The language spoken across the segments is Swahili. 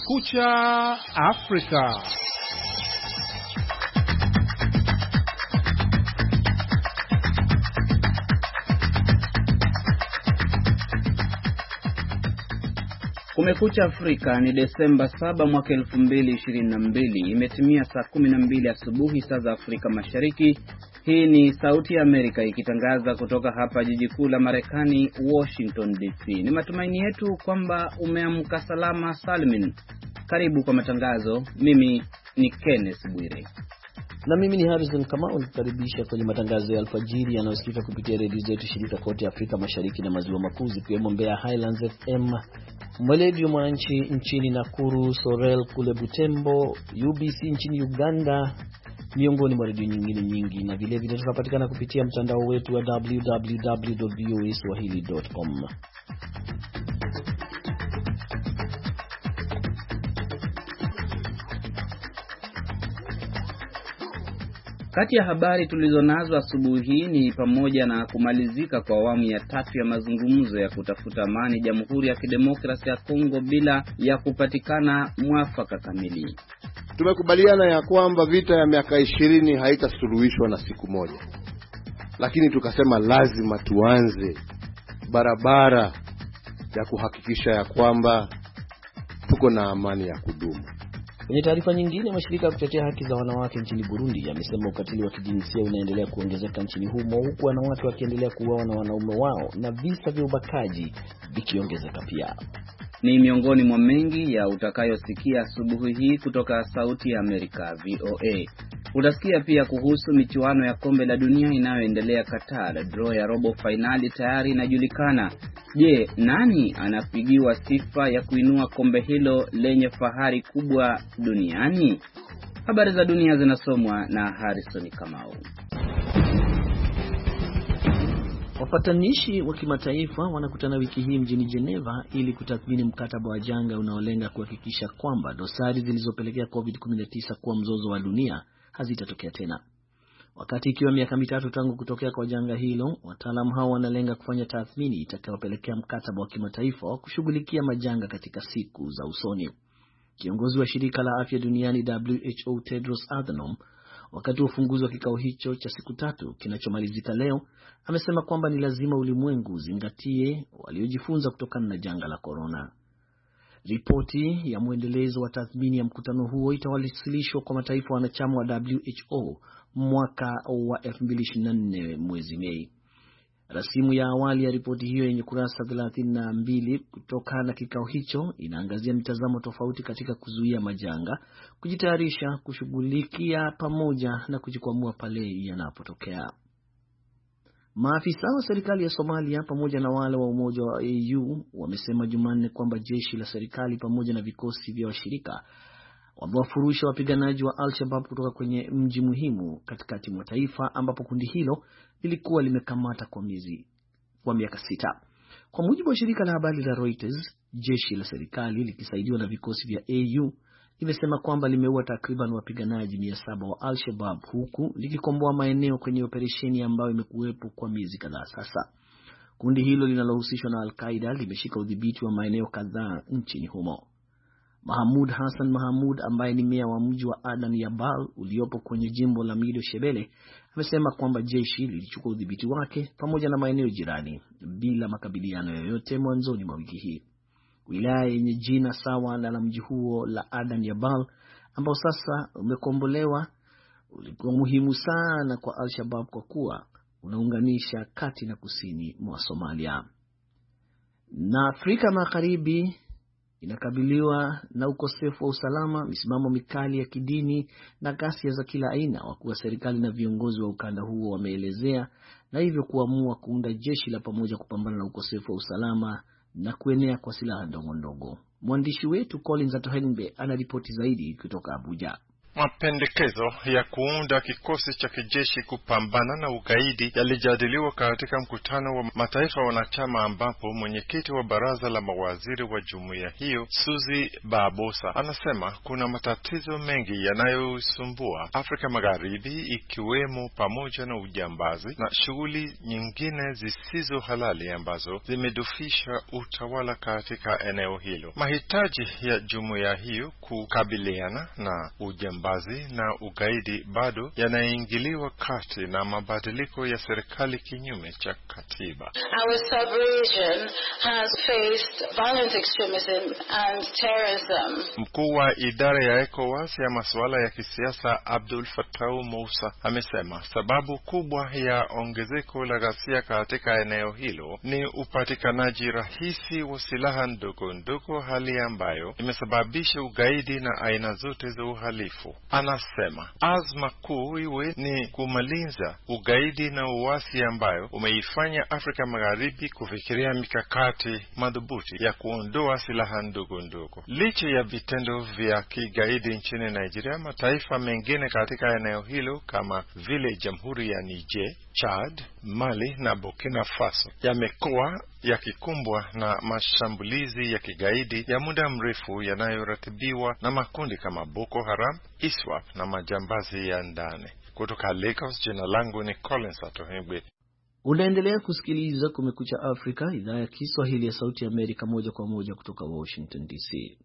Kumekucha Afrika. Kumekucha Afrika ni Desemba 7 mwaka 2022. Imetimia saa 12 asubuhi saa za Afrika Mashariki. Hii ni Sauti ya Amerika ikitangaza kutoka hapa jiji kuu la Marekani, Washington DC. Ni matumaini yetu kwamba umeamka salama salmin. Karibu kwa matangazo. Mimi ni Kenneth Bwire. Na mimi ni Harrison Kamau, nikukaribisha kwenye matangazo ya alfajiri yanayosikika kupitia redio zetu shirika kote Afrika Mashariki na Maziwa Makuu, zikiwemo Mbeya Highlands FM, Mweledio Mwananchi nchini Nakuru, Sorel kule Butembo, UBC nchini Uganda, miongoni mwa redio nyingine nyingi, na vile vile tunapatikana kupitia mtandao wetu wa www.voaswahili.com. Kati ya habari tulizonazo asubuhi hii ni pamoja na kumalizika kwa awamu ya 3 ya mazungumzo ya kutafuta amani Jamhuri ya Kidemokrasia ya Kongo bila ya kupatikana mwafaka kamili. Tumekubaliana ya kwamba vita ya miaka 20 haitasuluhishwa na siku moja. Lakini tukasema lazima tuanze barabara ya kuhakikisha ya kwamba tuko na amani ya kudumu. Kwenye taarifa nyingine, mashirika ya kutetea haki za wanawake nchini Burundi yamesema ukatili wa kijinsia unaendelea kuongezeka nchini humo, huku wanawake wakiendelea kuuawa na wanaume wao na visa vya ubakaji vikiongezeka pia. Ni miongoni mwa mengi ya utakayosikia asubuhi hii kutoka Sauti ya Amerika VOA. Utasikia pia kuhusu michuano ya kombe la dunia inayoendelea Qatar. Draw ya robo finali tayari inajulikana. Je, nani anapigiwa sifa ya kuinua kombe hilo lenye fahari kubwa duniani? Habari za dunia zinasomwa na Harrison Kamau. Wapatanishi wa kimataifa wanakutana wiki hii mjini Geneva ili kutathmini mkataba wa janga unaolenga kuhakikisha kwamba dosari zilizopelekea COVID-19 kuwa mzozo wa dunia hazitatokea tena. Wakati ikiwa miaka 3 tangu kutokea kwa janga hilo, wataalamu hao wanalenga kufanya tathmini itakayopelekea mkataba wa kimataifa wa kushughulikia majanga katika siku za usoni. Kiongozi wa shirika la afya duniani WHO Tedros Adhanom, wakati wa ufunguzi wa kikao hicho cha siku 3 kinachomalizika leo, amesema kwamba ni lazima ulimwengu uzingatie waliojifunza kutokana na janga la corona. Ripoti ya muendelezo wa tathmini ya mkutano huo itawasilishwa kwa mataifa wanachama wa WHO mwaka wa 2024 mwezi Mei. Rasimu ya awali ya ripoti hiyo yenye kurasa 32 kutoka na kikao hicho inaangazia mitazamo tofauti katika kuzuia majanga, kujitayarisha, kushughulikia pamoja na kujikwamua pale yanapotokea. Maafisa wa serikali ya Somalia pamoja na wale wa Umoja wa AU wamesema Jumanne kwamba jeshi la serikali pamoja na vikosi vya washirika wamewafurusha wapiganaji wa Al-Shabaab kutoka kwenye mji muhimu katikati mwa taifa ambapo kundi hilo lilikuwa limekamata kwa miaka 6. Kwa mujibu wa shirika la habari la Reuters, jeshi la serikali likisaidiwa na vikosi vya AU limesema kwamba limeua takriban wapiganaji 700 wa Al-Shabaab huku likikomboa maeneo kwenye operesheni ambayo imekuwepo kwa miezi kadhaa sasa. Kundi hilo linalohusishwa na Al-Qaeda limeshika udhibiti wa maeneo kadhaa nchini humo. Mahmoud Hassan Mahmoud, ambaye ni meya wa mji wa Adan Yabal uliopo kwenye jimbo la Mido Shebele, amesema kwamba jeshi lilichukua udhibiti wake pamoja na maeneo jirani bila makabiliano yoyote mwanzoni mwa wiki hii. Wilaya yenye jina sawa na mji huo la Adan Yabal, ambao sasa umekombolewa, ulikuwa muhimu sana kwa Al-Shabaab kwa kuwa unaunganisha kati na kusini mwa Somalia. Na Afrika Magharibi inakabiliwa na ukosefu wa usalama, misimamo mikali ya kidini na ghasia za kila aina, wakuu wa serikali na viongozi wa ukanda huo wameelezea, na hivyo kuamua kuunda jeshi la pamoja kupambana na ukosefu wa usalama na kuenea kwa silaha ndogo ndogo. Mwandishi wetu Collins Atohenbe anaripoti zaidi kutoka Abuja. Mapendekezo ya kuunda kikosi cha kijeshi kupambana na ugaidi yalijadiliwa katika mkutano wa mataifa wanachama, ambapo mwenyekiti wa baraza la mawaziri wa jumuiya hiyo Suzy Babosa anasema kuna matatizo mengi yanayosumbua Afrika Magharibi, ikiwemo pamoja na ujambazi na shughuli nyingine zisizo halali ambazo zimedufisha utawala katika eneo hilo. Mahitaji ya jumuiya hiyo kukabiliana na ujambazi na ugaidi bado yanaingiliwa kati na mabadiliko ya serikali kinyume cha katiba. Our sub-region has faced violent extremism and terrorism. Mkuu wa idara ya ECOWAS ya masuala ya kisiasa Abdul Fattah Moussa amesema sababu kubwa ya ongezeko la ghasia katika eneo hilo ni upatikanaji rahisi wa silaha ndogo ndogo, hali ambayo imesababisha ugaidi na aina zote za uhalifu. Anasema azma kuu iwe ni kumaliza ugaidi na uasi ambayo umeifanya Afrika Magharibi kufikiria mikakati madhubuti ya kuondoa silaha ndogo ndogo. Licha ya vitendo vya kigaidi nchini Nigeria, mataifa mengine katika eneo hilo kama vile Jamhuri ya Niger, Chad, Mali na Burkina Faso yamekuwa yakikumbwa na mashambulizi ya kigaidi ya muda mrefu yanayoratibiwa na makundi kama Boko Haram, ISWAP na majambazi ya ndani. Kutoka Lagos, jina langu ni Collins Atohengwe. Unaendelea kusikiliza Kumekucha Afrika, idhaa ya Kiswahili ya Sauti ya Amerika, moja kwa moja kutoka Washington DC.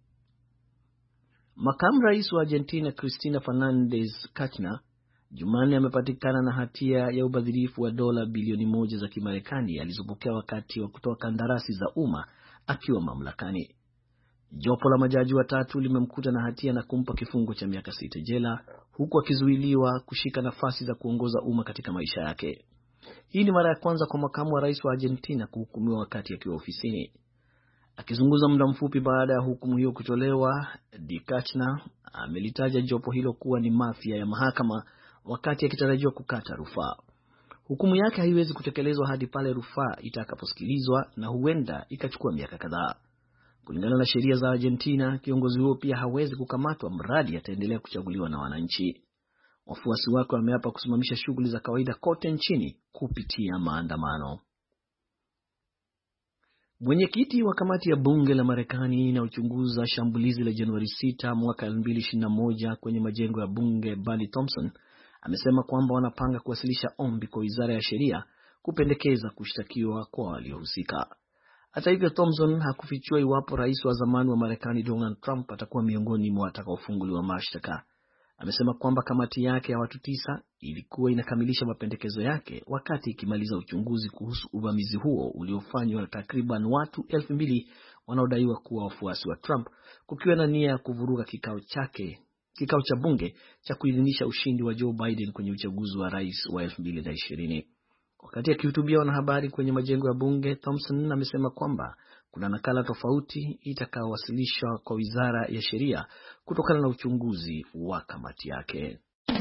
Makamu Rais wa Argentina Cristina Fernandez Kirchner Jumanne amepatikana na hatia ya ubadhirifu wa dola bilioni 1 za Kimarekani alizopokea wakati wa kutoa kandarasi za umma akiwa mamlakani. Jopo la majaji watatu limemkuta na hatia na kumpa kifungo cha miaka 6 jela, huku akizuiliwa kushika nafasi za kuongoza umma katika maisha yake. Hii ni mara ya kwanza kwa makamu wa rais wa Argentina kuhukumiwa wakati akiwa ofisini. Akizungumza muda mfupi baada ya hukumu hiyo kutolewa, Kirchner amelitaja jopo hilo kuwa ni mafia ya mahakama wakati akitarajiwa kukata rufaa. Hukumu yake haiwezi kutekelezwa hadi pale rufaa itakaposikilizwa na huenda ikachukua miaka kadhaa. Kulingana na sheria za Argentina, kiongozi huo pia hawezi kukamatwa mradi ataendelea kuchaguliwa na wananchi. Wafuasi wake wameapa kusimamisha shughuli za kawaida kote nchini kupitia maandamano. Mwenyekiti wa kamati ya bunge la Marekani inayochunguza shambulizi la Januari 6 mwaka 2021 kwenye majengo ya bunge, Barry Thompson, amesema kwamba wanapanga kuwasilisha ombi kwa Wizara ya Sheria kupendekeza kushtakiwa kwa waliohusika. Hata hivyo, Thompson hakufichua iwapo rais wa zamani wa Marekani Donald Trump atakuwa miongoni mwa watakaofunguliwa mashtaka. Amesema kwamba kamati yake ya watu 9 ilikuwa inakamilisha mapendekezo yake wakati ikimaliza uchunguzi kuhusu uvamizi huo uliofanywa na takriban watu 2,000 wanaodaiwa kuwa wafuasi wa Trump, kukiwa na nia ya kuvuruga kikao cha bunge cha kuidhinisha ushindi wa Joe Biden kwenye uchaguzi wa rais wa 2020. Wakati akihutubia wanahabari kwenye majengo ya bunge, Thompson amesema kwamba kuna nakala tofauti itakayowasilishwa kwa Wizara ya Sheria kutokana na uchunguzi wa kamati yake.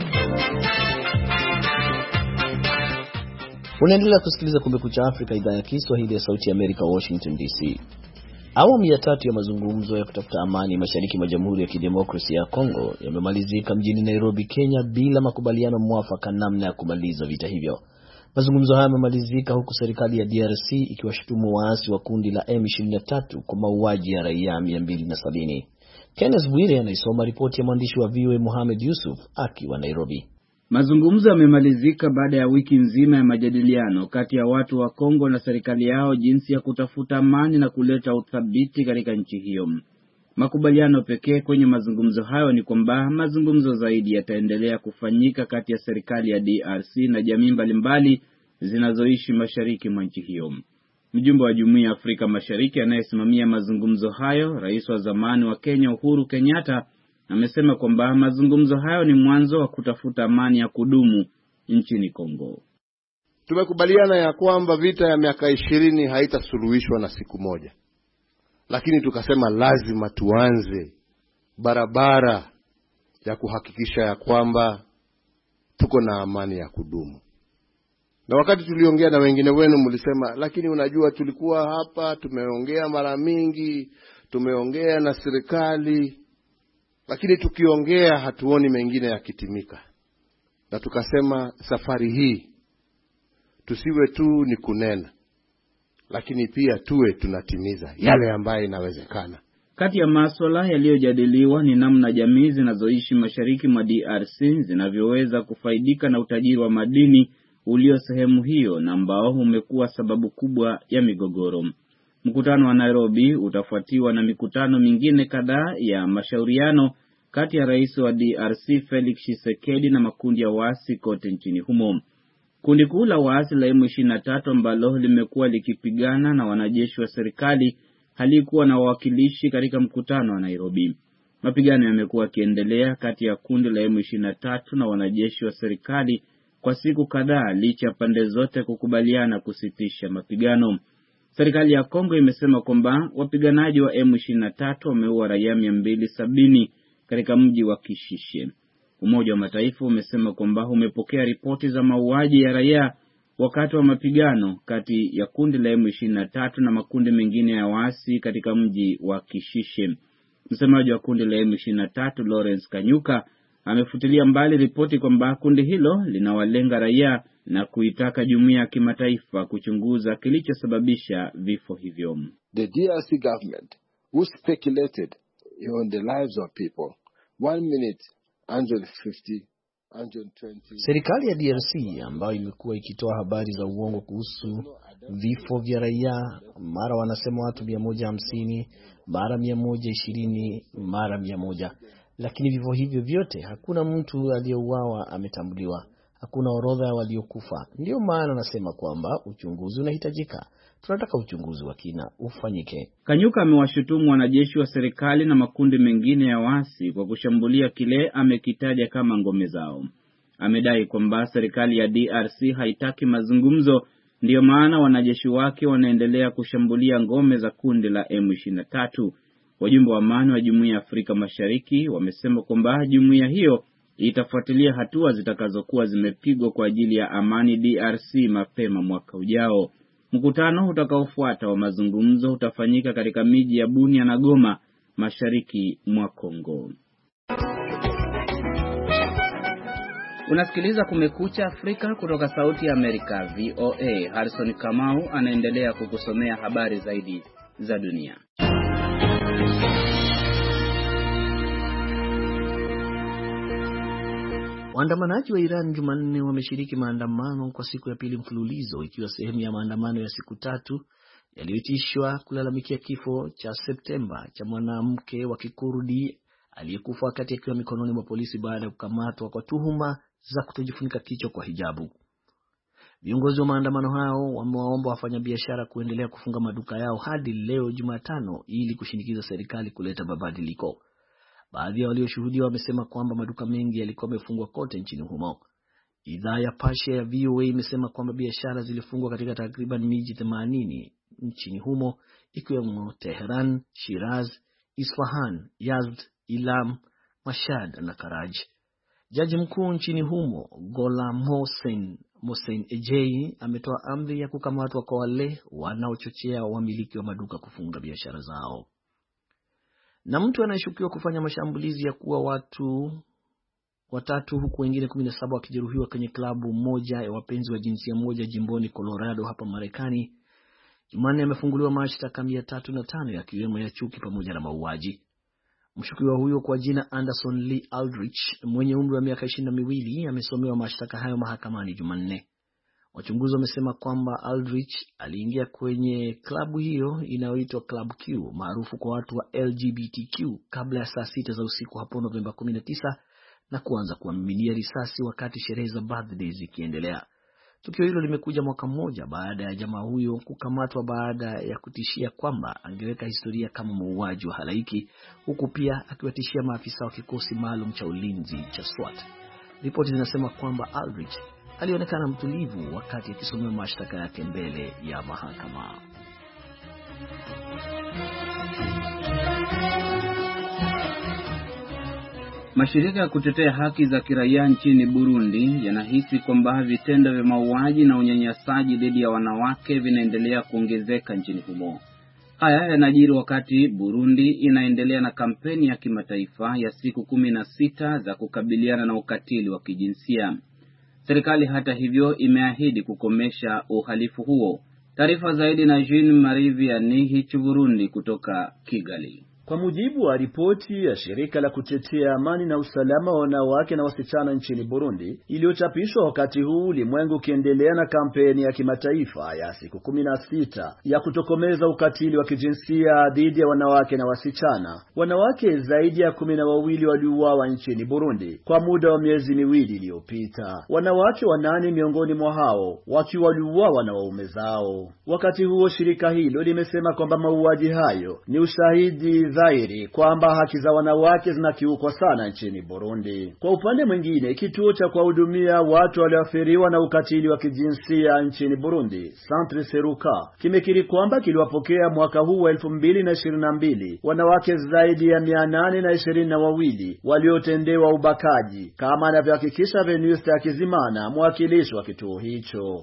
Unaendelea kusikiliza Kumekucha Afrika, idhaa ya Kiswahili ya Sauti ya Amerika, Washington DC. Awamu ya 3 ya mazungumzo ya kutafuta amani mashariki mwa Jamhuri ya Kidemokrasia ya Kongo yamemalizika mjini Nairobi, Kenya, bila makubaliano mwafaka namna ya kumaliza vita hivyo. Mazungumzo haya yamemalizika huku serikali ya DRC ikiwashutumu waasi wa kundi la M23 kwa mauaji ya raia 270. Kenneth Bwire anaisoma ripoti ya mwandishi wa VOA Mohamed Yusuf akiwa Nairobi. Mazungumzo yamemalizika baada ya wiki nzima ya majadiliano kati ya watu wa Kongo na serikali yao jinsi ya kutafuta amani na kuleta uthabiti katika nchi hiyo. Makubaliano pekee kwenye mazungumzo hayo ni kwamba mazungumzo zaidi yataendelea kufanyika kati ya serikali ya DRC na jamii mbalimbali zinazoishi mashariki mwa nchi hiyo. Mjumbe wa Jumuiya ya Afrika Mashariki anayesimamia mazungumzo hayo, rais wa zamani wa Kenya Uhuru Kenyatta, amesema kwamba mazungumzo hayo ni mwanzo wa kutafuta amani ya kudumu nchini Kongo. Tumekubaliana ya kwamba vita ya miaka 20 haitasuluhishwa na siku moja. Lakini tukasema lazima tuanze barabara ya kuhakikisha ya kwamba tuko na amani ya kudumu. Na wakati tuliongea na wengine wenu mlisema, lakini unajua tulikuwa hapa, tumeongea mara mingi, tumeongea na serikali, lakini tukiongea hatuoni mengine yakitimika. Na tukasema safari hii tusiwe tu ni kunena, lakini pia tuwe tunatimiza yale ambayo inawezekana. Kati ya masuala yaliyojadiliwa ni namna jamii zinazoishi mashariki mwa DRC zinavyoweza kufaidika na utajiri wa madini ulio sehemu hiyo na ambao umekuwa sababu kubwa ya migogoro. Mkutano wa Nairobi utafuatiwa na mikutano mingine kadhaa ya mashauriano kati ya rais wa DRC Felix Tshisekedi na makundi ya waasi kote nchini humo. Kundi kuu la waasi la M23 ambalo limekuwa likipigana na wanajeshi wa serikali halikuwa na wawakilishi katika mkutano wa Nairobi. Mapigano yamekuwa yakiendelea kati ya kundi la M23 na wanajeshi wa serikali kwa siku kadhaa licha ya pande zote kukubaliana kusitisha mapigano. Serikali ya Kongo imesema kwamba wapiganaji wa M23 wameua raia 270 katika mji wa Kishishe. Umoja wa Mataifa umesema kwamba umepokea ripoti za mauaji ya raia wakati wa mapigano kati ya kundi la M23 na makundi mengine ya waasi katika mji wa Kishishe. Msemaji wa kundi la M23 Lawrence Kanyuka amefutilia mbali ripoti kwamba kundi hilo linawalenga raia na kuitaka jumuiya ya kimataifa kuchunguza kilichosababisha vifo hivyo. The DRC government who speculated on the lives of people 1 minute 150 120. Serikali ya DRC ambayo imekuwa ikitoa habari za uongo kuhusu vifo vya raia, mara wanasema watu 150, mara 120, mara 100. Lakini vifo hivyo vyote hakuna mtu aliyeuawa ametambuliwa. Hakuna orodha ya waliokufa. Ndio maana nasema kwamba uchunguzi unahitajika. Tunataka uchunguzi wa kina ufanyike. Kanyuka amewashutumu wanajeshi wa serikali na makundi mengine ya waasi kwa kushambulia kile amekitaja kama ngome zao. Amedai kwamba serikali ya DRC haitaki mazungumzo, ndio maana wanajeshi wake wanaendelea kushambulia ngome za kundi la M23. Wajumbe wa amani wa Jumuiya ya Afrika Mashariki wamesema kwamba jumuiya hiyo itafuatilia hatua zitakazokuwa zimepigwa kwa ajili ya amani DRC mapema mwaka ujao. Mkutano utakaofuata wa mazungumzo utafanyika katika miji ya Bunia na Goma, mashariki mwa Kongo. Unasikiliza Kumekucha Afrika kutoka Sauti ya Amerika, VOA. Harrison Kamau anaendelea kukusomea habari zaidi za dunia. Waandamanaji wa Iran Jumanne wameshiriki maandamano kwa siku ya pili mfululizo, ikiwa sehemu ya maandamano ya siku 3 yaliyoitishwa kulalamikia kifo cha Septemba cha mwanamke wa Kikurdi aliyekufa wakati akiwa mikononi mwa polisi baada ya kukamatwa kwa tuhuma za kutojifunika kichwa kwa hijabu. Viongozi wa maandamano hao wamewaomba wafanyabiashara kuendelea kufunga maduka yao hadi leo Jumatano ili kushinikiza serikali kuleta mabadiliko. Baadhi ya walioshuhudia wamesema kwamba maduka mengi yalikuwa yamefungwa kote nchini humo. Idhaa ya Persia ya VOA imesema kwamba biashara zilifungwa katika takriban miji 80 nchini humo, ikiwemo Tehran, Shiraz, Isfahan, Yazd, Ilam, Mashhad na Karaj. Jaji mkuu nchini humo, Gholam Hossein Ejei, ametoa amri ya kukamatwa kwa wale wanaochochea wamiliki wa maduka kufunga biashara zao. Na mtu anayeshukiwa kufanya mashambulizi ya kuua watu 3 huku wengine 17 wakijeruhiwa kwenye klabu moja ya wapenzi wa jinsia moja jimboni Colorado hapa Marekani, Jumanne amefunguliwa mashtaka 305 yakiwemo ya chuki pamoja na mauaji. Mshukiwa huyo kwa jina Anderson Lee Aldrich mwenye umri wa miaka 22 amesomewa mashtaka hayo mahakamani Jumanne. Wachunguzi wamesema kwamba Aldrich aliingia kwenye klabu hiyo inayoitwa Club Q maarufu kwa watu wa LGBTQ kabla ya saa 6 za usiku hapo Novemba 19 na kuanza kuwamiminia risasi wakati sherehe za birthday zikiendelea. Tukio hilo limekuja mwaka mmoja baada ya jamaa huyo kukamatwa baada ya kutishia kwamba angeweka historia kama muuaji wa halaiki, huku pia akiwatishia maafisa wa kikosi maalum cha ulinzi cha SWAT. Ripoti zinasema kwamba Aldrich alionekana mtulivu wakati akisomewa mashtaka yake mbele ya mahakama. Mashirika ya kutetea haki za kiraia nchini Burundi yanahisi kwamba vitendo vya mauaji na unyanyasaji dhidi ya wanawake vinaendelea kuongezeka nchini humo. Haya yanajiri wakati Burundi inaendelea na kampeni ya kimataifa ya siku 16 za kukabiliana na ukatili wa kijinsia. Serikali hata hivyo imeahidi kukomesha uhalifu huo. Taarifa zaidi na Jean Marie Vianney Burundi kutoka Kigali. Kwa mujibu wa ripoti ya shirika la kutetea amani na usalama wa wanawake na wasichana nchini Burundi iliyochapishwa wakati huu ulimwengu ukiendelea na kampeni ya kimataifa ya siku 16 ya kutokomeza ukatili wa kijinsia dhidi ya wanawake na wasichana, wanawake zaidi ya 12 waliuawa nchini Burundi kwa muda wa miezi miwili iliyopita. Wanawake 8 miongoni mwa hao wakiwa waliuawa na waume zao. Wakati huo shirika hilo limesema kwamba mauaji hayo ni ushahidi dhahiri kwamba haki za wanawake zinakiukwa sana nchini Burundi. Kwa upande mwingine, kituo cha kuwahudumia watu walioathiriwa na ukatili wa kijinsia nchini Burundi, Centre Seruka, kimekiri kwamba kiliwapokea mwaka huu wa 2022 wanawake zaidi ya 822 waliotendewa ubakaji, kama anavyohakikisha Venuste Akizimana, mwakilishi wa kituo hicho.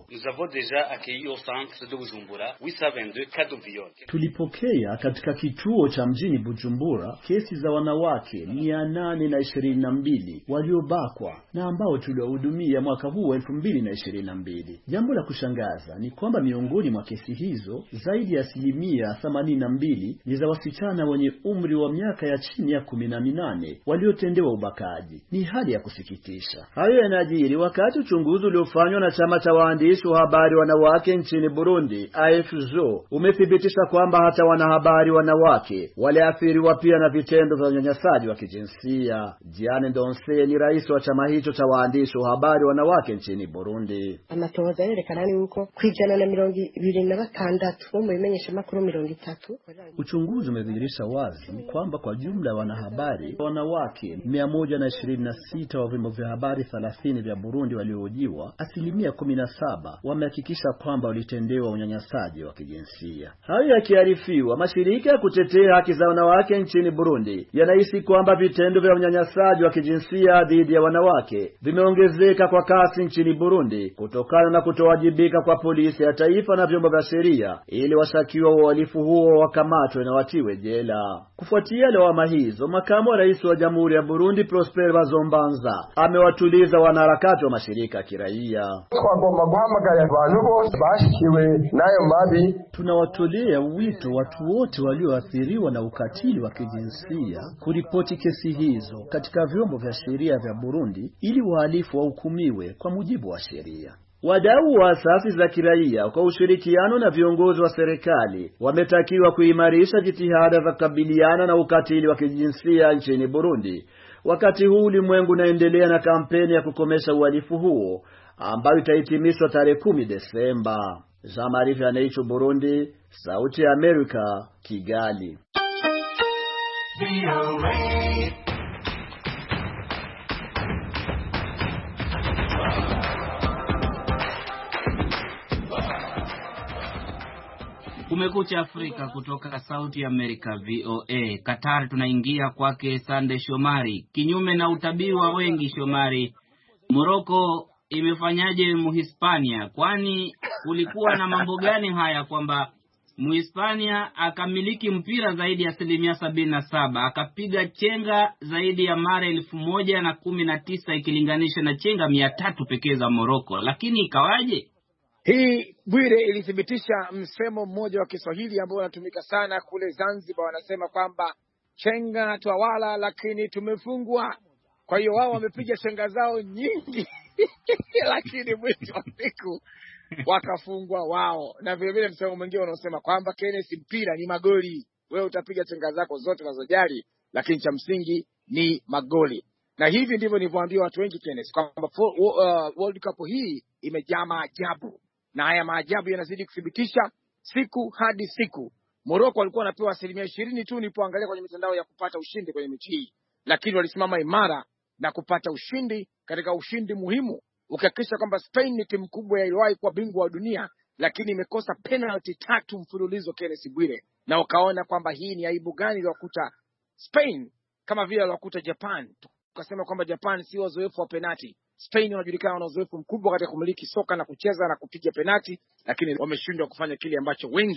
Tulipokea katika kituo cha mjini Bujumbura kesi za wanawake 822 waliobakwa na ambao tuliwahudumia mwaka huu 2022. Jambo la kushangaza ni kwamba miongoni mwa kesi hizo zaidi ya 82% ni za wasichana wenye umri wa miaka ya chini ya 18 waliotendewa ubakaji. Ni hali ya kusikitisha. Hayo yanajiri wakati uchunguzi uliofanywa na chama cha waandishi wa habari wanawake nchini Burundi, AFJO, umethibitisha kwamba hata wanahabari wanawake waliathiriwa pia na vitendo vya unyanyasaji wa kijinsia. Diane Ndonse ni rais wa chama hicho cha waandishi wa habari wanawake nchini Burundi. Amatohoza yerekana yuko kwijana na 26 mu bimenyesha makuru 30. Uchunguzi umedhihirisha wazi kwamba kwa jumla wanahabari wanawake 126 wa vyombo vya habari 30 vya Burundi waliohojiwa, 17% wamehakikisha kwamba walitendewa unyanyasaji wa kijinsia. Hayo yakiarifiwa, mashirika ya kutetea haki za wanawake nchini Burundi yanahisi kwamba vitendo vya unyanyasaji wa kijinsia dhidi ya wanawake vimeongezeka kwa kasi nchini Burundi kutokana na kutowajibika kwa polisi ya taifa na vyombo vya sheria ili washukiwa wa uhalifu huo wakamatwe na watiwe jela. Kufuatia lawama hizo, makamu wa rais wa Jamhuri ya Burundi Prosper Bazombanza amewatuliza wanaharakati wa mashirika ya kiraia. Tunawatolea wito watu wote walioathiriwa na ukatili wa kijinsia kuripoti kesi hizo katika vyombo vya sheria vya Burundi ili wahalifu wahukumiwe kwa mujibu wa sheria. Wadau wa asasi za kiraia kwa ushirikiano na viongozi wa serikali wametakiwa kuimarisha jitihada za kukabiliana na ukatili wa kijinsia nchini Burundi, wakati huu ulimwengu unaendelea na kampeni ya kukomesha uhalifu huo ambayo itahitimishwa tarehe 10 Desemba. Jean Marie Vianney, Burundi, Sauti ya Amerika, Kigali. Kumekucha Afrika kutoka Sauti ya Amerika VOA. Qatar tunaingia kwake Sande Shomari. Kinyume na utabiri wa wengi Shomari, Morocco imefanyaje Muhispania? Kwani kulikuwa na mambo gani haya kwamba Muhispania akamiliki mpira zaidi ya 77%, akapiga chenga zaidi ya mara 1019 ikilinganisha na chenga 300 pekee za Morocco? Lakini ikawaje? Hii Bwire ilithibitisha msemo mmoja wa Kiswahili ambao unatumika sana kule Zanzibar. Wanasema kwamba chenga twawala lakini tumefungwa. Kwa hiyo wao wamepiga chenga zao nyingi lakini mwisho wa siku wakafungwa wao. Na vile vile msemo mwingine unaosema kwamba Kenneth, mpira ni magoli. Wewe utapiga chenga zako zote unazojali, lakini cha msingi ni magoli. Na hivi ndivyo nilivyoambia watu wengi Kenneth, kwamba World Cup hii imejaa maajabu. Na haya maajabu yanazidi kuthibitisha siku hadi siku. Morocco walikuwa wanapewa 20% tu nilipoangalia kwenye mitandao ya kupata ushindi kwenye mechi hii, lakini walisimama imara na kupata ushindi katika ushindi muhimu. Ukihakikisha kwamba Spain ni timu kubwa iliyowahi kuwa bingwa wa dunia, lakini imekosa penalty 3 mfululizo Kenneth Bwire, na ukaona kwamba hii ni aibu gani iliyokuta Spain kama vile iliyokuta Japan. Tukasema kwamba Japan si wazoefu wa penalty. Spain wanajulikana na uzoefu mkubwa katika kumiliki soka na kucheza na kupiga penalty, lakini wameshindwa kufanya kile ambacho wengi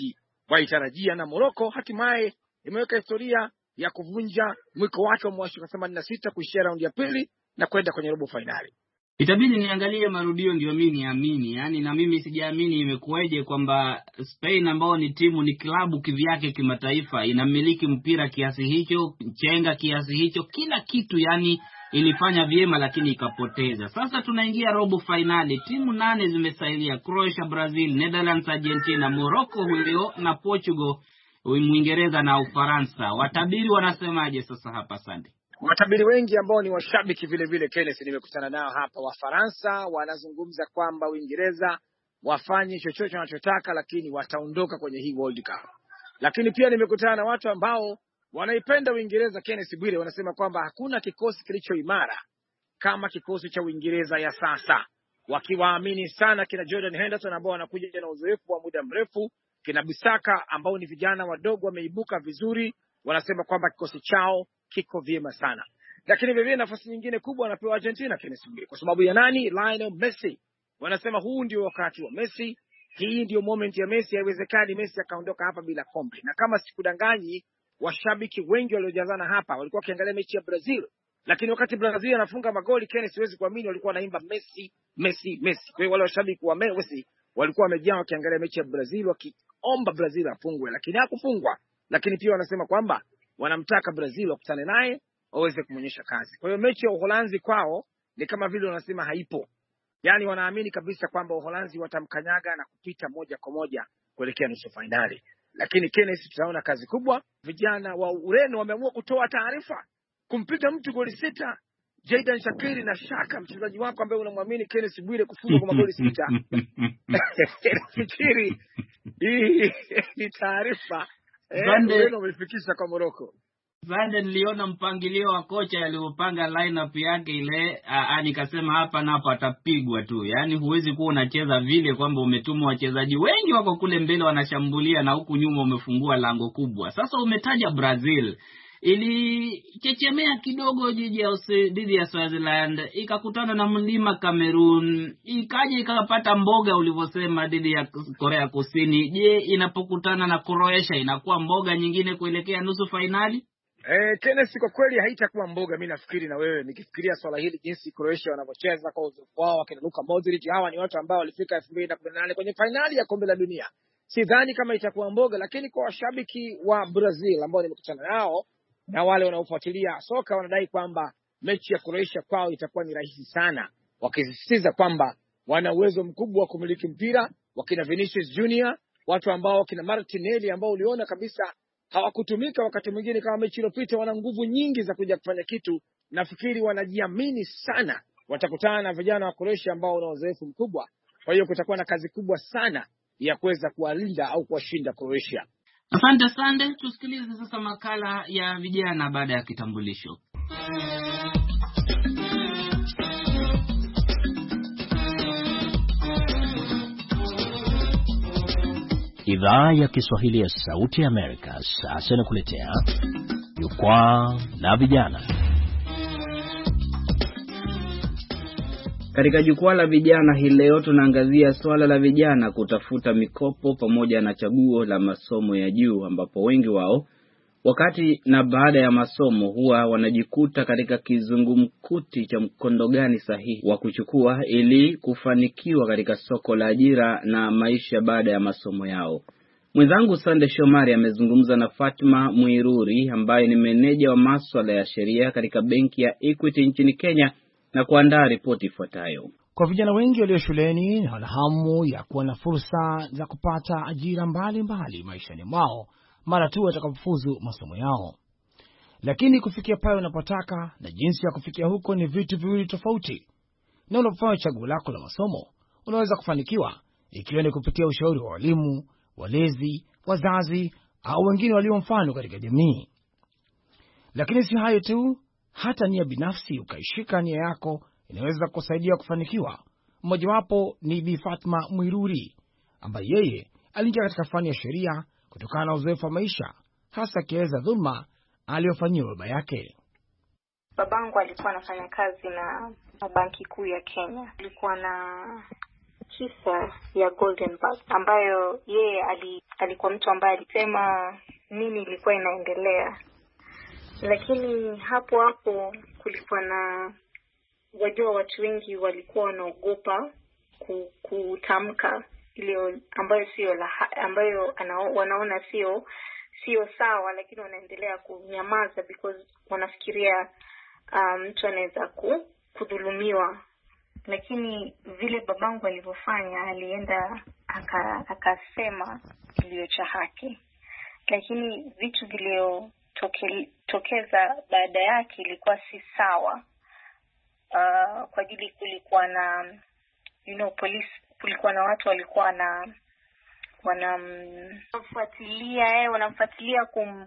waitarajia, na Morocco hatimaye imeweka historia ya kuvunja mwiko wake wa mwaka 86 kuishia raundi ya pili na kwenda kwenye robo finali. Itabidi niangalie marudio ndio mimi niamini. Yaani na mimi sijaamini imekueje kwamba Spain ambao ni timu ni klabu kivyake kimataifa inamiliki mpira kiasi hicho, chenga kiasi hicho, kila kitu yani ilifanya vyema lakini ikapoteza. Sasa tunaingia robo finali. Timu 8 zimesalia: Croatia, Brazil, Netherlands, Argentina, Morocco huyo na Portugal, Uingereza na Ufaransa. Watabiri wanasemaje sasa hapa Sunday? Watabiri wengi ambao ni washabiki vile vile Kenneth nimekutana nao hapa, Wafaransa wanazungumza kwamba Uingereza wafanye chochote wanachotaka lakini wataondoka kwenye hii World Cup. Lakini pia nimekutana na watu ambao wanaipenda Uingereza Kenneth Bwire, wanasema kwamba hakuna kikosi kilicho imara kama kikosi cha Uingereza ya sasa, wakiwaamini sana kina Jordan Henderson ambao wanakuja na uzoefu wa muda mrefu, kina Bisaka ambao ni vijana wadogo wameibuka vizuri, wanasema kwamba kikosi chao kiko vyema sana. Lakini vile nafasi nyingine kubwa anapewa Argentina Kenneth Bwire kwa sababu ya nani? Lionel Messi. Wanasema huu ndio wakati wa Messi, hii ndio moment ya Messi, haiwezekani Messi akaondoka hapa bila kombe. Na kama sikudanganyi, washabiki wengi waliojazana hapa walikuwa wakiangalia mechi ya Brazil, lakini wakati Brazil anafunga magoli Kenneth, siwezi kuamini walikuwa wanaimba Messi Messi Messi. Kwa hiyo wale washabiki wa Messi walikuwa wamejaa wakiangalia mechi ya Brazil wakiomba Brazil afungwe, lakini hakufungwa. Lakini pia wanasema kwamba wanamtaka Brazil wakutane naye waweze kumonyesha kazi. Kwa hiyo mechi ya Uholanzi kwao ni kama vile wanasema haipo. Yaani wanaamini kabisa kwamba Uholanzi watamkanyaga na kupita moja kwa moja kuelekea nusu finali. Lakini Kenneth, tutaona kazi kubwa. Vijana wa Ureno wameamua kutoa taarifa kumpiga mtu goli 6. Jaydan Shaqiri na shaka mchezaji wako ambaye unamwamini Kenneth Bwire kufunga kwa magoli 6. Fikiri hii ni taarifa Ureno wamefikisha kwa Morocco. Zande niliona mpangilio wa kocha aliopanga lineup yake ile, nikasema hapa na hapa atapigwa tu. Yaani huwezi kuwa unacheza vile kwamba umetuma wachezaji wengi wako kule mbele wanashambulia na huku nyuma umefungua lango kubwa. Sasa umetaja Brazil. Ilichechemea kidogo dhidi ya Swaziland, ikakutana na mlima Cameroon, ikaja ikapata mboga ulivyosema dhidi ya Korea Kusini. Je, inapokutana na Croatia inakuwa mboga nyingine kuelekea nusu finali? Kenneth, kwa kweli haitakuwa mboga. Mimi nafikiri na wewe nikifikiria swala hili jinsi Croatia wanavyocheza kwa uzoefu wao, wakina Luka Modric, hawa ni watu ambao walifika 2018 kwenye finali ya kombe la dunia. Sidhani kama itakuwa mboga, lakini kwa washabiki wa Brazil ambao nimekutana nao na wale wanaofuatilia soka wanadai kwamba mechi ya Croatia kwao itakuwa ni rahisi sana, wakisisitiza kwamba wana uwezo mkubwa wa kumiliki mpira, wakina Vinicius Junior, watu ambao wakina Martinelli ambao uliona kabisa hawakutumika wakati mwingine kama mechi iliyopita, wana nguvu nyingi za kuja kufanya kitu. Nafikiri wanajiamini sana, watakutana na vijana wa Croatia ambao wana uzoefu mkubwa. Kwa hiyo kutakuwa na kazi kubwa sana ya kuweza kuwalinda au kuwashinda Croatia. Asante Sande, tusikilize sasa makala ya vijana baada ya kitambulisho. Idhaa ya Kiswahili ya Sauti ya Amerika sasa inakuletea Jukwaa la Vijana. Katika Jukwaa la Vijana hii leo tunaangazia swala la vijana kutafuta mikopo pamoja na chaguo la masomo ya juu, ambapo wengi wao wakati na baada ya masomo huwa wanajikuta katika kizungumkuti cha mkondo gani sahihi wa kuchukua ili kufanikiwa katika soko la ajira na maisha baada ya masomo yao. Mwenzangu Sande Shomari amezungumza na Fatma Mwiruri ambaye ni meneja wa masuala ya sheria katika benki ya Equity nchini Kenya na kuandaa ripoti ifuatayo. Kwa vijana wengi walio shuleni na wana hamu ya kuwa na fursa za kupata ajira mbalimbali maishani mwao mara tu watakapofuzu masomo yao. Lakini kufikia pale unapotaka na jinsi ya kufikia huko ni vitu viwili tofauti. Na unapofanya chaguo lako la masomo, unaweza kufanikiwa ikiwa ni kupitia ushauri wa walimu, walezi, wazazi au wengine walio mfano katika jamii. Lakini si hayo tu, hata nia binafsi ukaishika nia yako inaweza kusaidia kufanikiwa. Mmojawapo ni Bi Fatma Mwiruri ambaye yeye aliingia katika fani ya sheria kutokana na uzoefu wa maisha, hasa kieleza dhulma aliyofanyiwa baba yake. Babangu alikuwa anafanya kazi na banki kuu ya Kenya. Alikuwa na kisa ya Golden Bus ambayo yeye alikuwa mtu ambaye alisema nini ilikuwa inaendelea. Lakini hapo kulikuwa na, wajua, watu wengi walikuwa wanaogopa kutamka ile ambayo wanaona sio sawa, lakini wanaendelea kunyamaza because wanafikiria mtu anaweza kudhulumiwa. Lakini vile babangu alivyofanya, alienda akasema kilio cha haki, lakini vitu vilivyotokeza baada yake ilikuwa si sawa. Kwa ajili kulikuwa na police, kulikuwa na watu walikuwa wanamfuatilia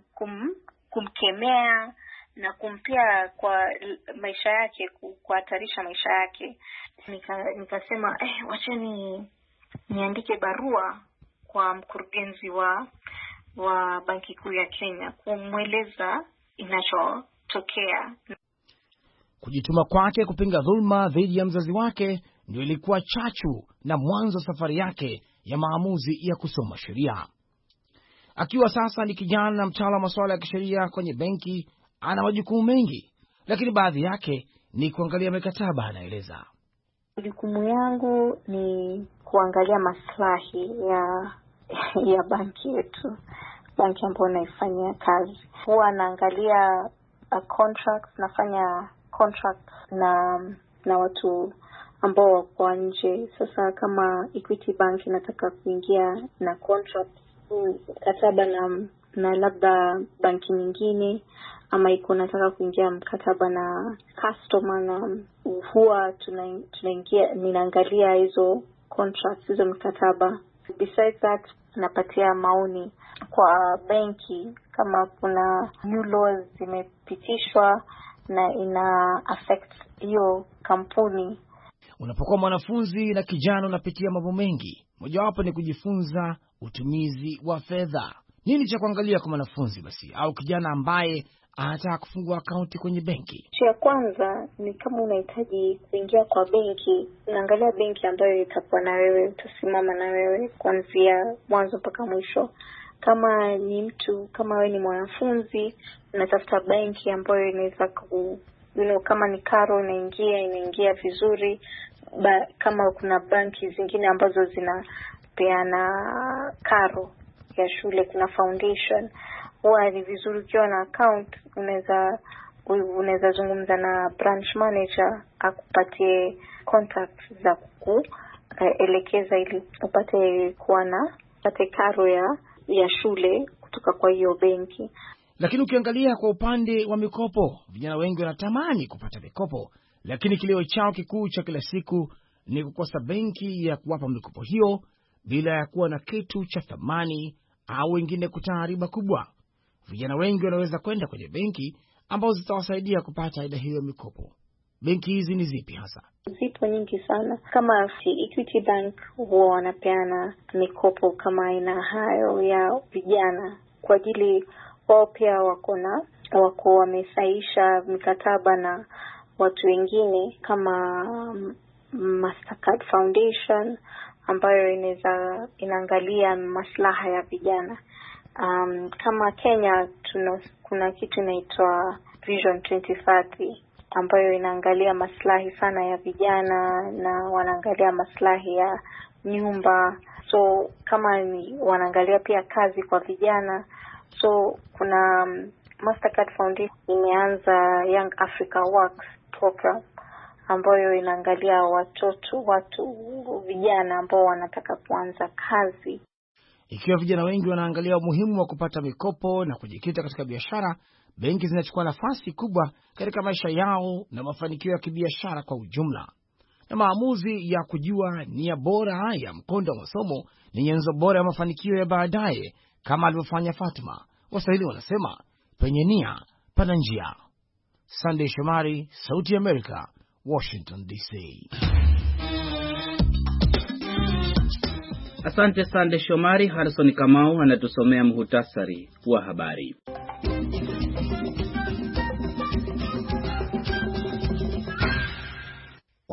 kumkemea na kumpia kwa maisha yake, kuhatarisha maisha yake. Nikasema wacheni niandike barua kwa mkurugenzi wa Banki Kuu ya Kenya kumweleza inachotokea. Kujituma kwake kupinga dhulma dhidi ya mzazi wake ndio ilikuwa chachu na mwanzo safari yake ya maamuzi ya kusoma sheria. Akiwa sasa ni kijana na mtaalamu wa masuala ya kisheria kwenye benki, ana majukumu mengi, lakini baadhi yake ni kuangalia mikataba. Anaeleza, jukumu yangu ni kuangalia maslahi ya banki yetu, banki ambayo naifanyia kazi. Huwa naangalia contracts, nafanya contracts na watu ambao wako nje. Sasa kama Equity Bank inataka kuingia na contract mkataba na labda banki nyingine, ama iko nataka kuingia mkataba na customer, na huwa ninaangalia hizo contracts, hizo mkataba. Besides that, napatia maoni kwa benki kama kuna new laws zimepitishwa na ina affect hiyo kampuni. Unapokuwa mwanafunzi na kijana unapitia mambo mengi. Mojawapo ni kujifunza utumizi wa fedha. Nini cha kuangalia kwa mwanafunzi basi au kijana ambaye anataka kufungua akaunti kwenye benki? Cha kwanza ni kama unahitaji kuingia kwa benki, unaangalia benki ambayo itakuwa na wewe, utasimama na wewe kuanzia mwanzo mpaka mwisho. Kama ni mtu, kama wewe ni mwanafunzi, unatafuta benki ambayo inaweza kama ni karo inaingia vizuri. Kama kuna banki zingine ambazo zinapeana karo ya shule, kuna foundation, huwa ni vizuri ukiwa na account unaweza zungumza na branch manager akupatie contact za kuelekeza ili upate karo ya shule kutoka kwa hiyo benki. Lakini ukiangalia kwa upande wa mikopo, vijana wengi wanatamani kupata mikopo, lakini kilio chao kikuu cha kila siku ni kukosa benki ya kuwapa mikopo hiyo bila ya kuwa na kitu cha thamani au wengine kutaa riba kubwa. Vijana wengi wanaweza kwenda kwenye benki ambazo zitawasaidia kupata aina hiyo mikopo. Benki hizi ni zipi hasa? Zipo nyingi sana. Kama Equity Bank huwa wanapeana mikopo kama aina hayo ya vijana, kwa ajili wao pia wako wamesaisha mikataba na watu wengine kama Mastercard Foundation ambayo inaangalia maslaha ya vijana. Kama Kenya kuna kitu inaitwa Vision 2030 ambayo inaangalia maslahi sana ya vijana na wanaangalia maslahi ya nyumba. So kama wanaangalia pia kazi kwa vijana. So kuna Mastercard Foundation imeanza Young Africa Works program ambayo inaangalia watu vijana ambao wanataka kuanza kazi. Ikiwa vijana wengi wanaangalia umuhimu wa kupata mikopo na kujikita katika biashara, benki zinachukua nafasi kubwa katika maisha yao na mafanikio ya kibiashara kwa ujumla. Na maamuzi ya kujua nia bora ya mkondo wa masomo ni nyenzo bora ya mafanikio ya baadaye, kama alivyofanya Fatma. Waswahili wanasema penye nia pana njia. Sunday Shomari, Sauti ya Amerika, Washington DC. Asante Sunday Shomari. Harrison Kamau anatusomea muhtasari wa habari.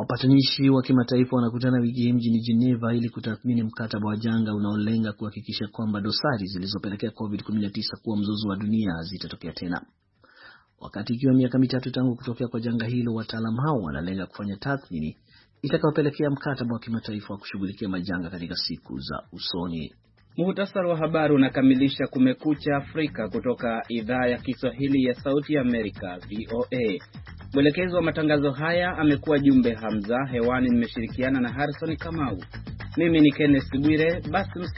Wapatanishi wa kimataifa wanakutana wiki hii mjini Geneva ili kutathmini mkataba wa janga unaolenga kuhakikisha kwamba dosari zilizopelekea COVID-19 kuwa mzozo wa dunia zitatokea tena. Wakati ikiwa miaka mitatu tangu kutokea kwa janga hilo, wataalamu hao wanalenga kufanya tathmini itakayopelekea mkataba wa kimataifa wa kushughulikia majanga katika siku za usoni. Muhtasari wa habari unakamilisha Kumekucha Afrika kutoka idhaa ya Kiswahili ya Sauti ya Amerika, VOA. Mwelekezi wa matangazo haya amekuwa Jumbe Hamza. Hewani nimeshirikiana na Harrison Kamau. Mimi ni Kenneth Bwire. Basi